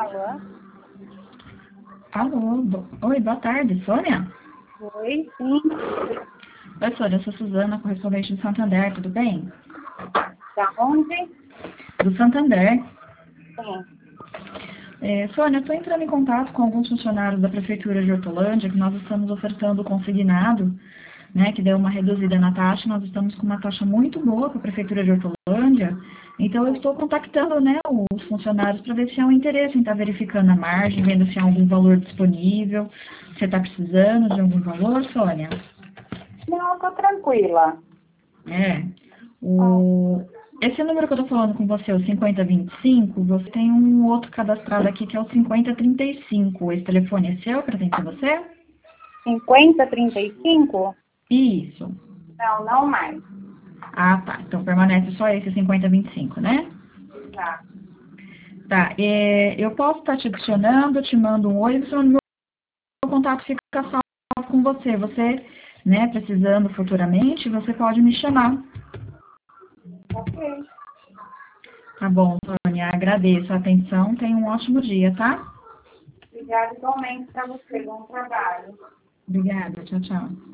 Alô? Alô, oi, boa tarde, Sônia? Oi, sim. Oi, Sônia, eu sou Suzana, correspondente do Santander, tudo bem? Da onde? Do Santander. Sim. Sônia, eu estou entrando em contato com alguns funcionários da Prefeitura de Hortolândia, que nós estamos ofertando consignado, né, que deu uma reduzida na taxa, nós estamos com uma taxa muito boa para a Prefeitura de Hortolândia, então eu estou contactando, né, os funcionários para ver se há um interesse em estar verificando a margem, vendo se há algum valor disponível, se você está precisando de algum valor, Sônia? Não, tô tranquila. É. Ah, Esse número que eu tô falando com você, o 5025, você tem um outro cadastrado aqui que é o 5035. Esse telefone é seu, pertence a você? 5035? Isso. Não, não mais. Ah, tá. Então permanece só esse 5025, né? Tá. Tá. Eu posso estar te adicionando, te mando um oi, o meu contato fica salvo com você. Você, né, precisando futuramente, você pode me chamar. Ok. Tá bom, Sônia. Agradeço a atenção. Tenha um ótimo dia, tá? Obrigada igualmente para você. Bom trabalho. Obrigada. Tchau, tchau.